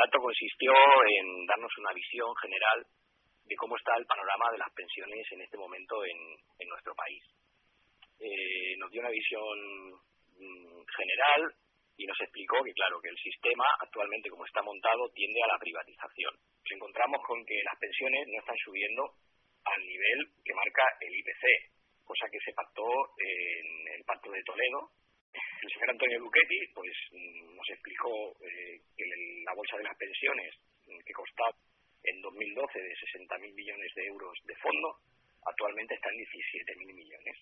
acto consistió en darnos una visión general de cómo está el panorama de las pensiones en este momento en nuestro país. Nos dio una visión general y nos explicó que, claro, que el sistema actualmente como está montado tiende a la privatización. Nos encontramos con que las pensiones no están subiendo al nivel que marca el IPC, cosa que se pactó en el Pacto de Toledo. El señor Antonio Luchetti pues nos explicó que la bolsa de las pensiones, que costaba en 2012 de 60.000 millones de euros de fondo, actualmente está en 17.000 millones.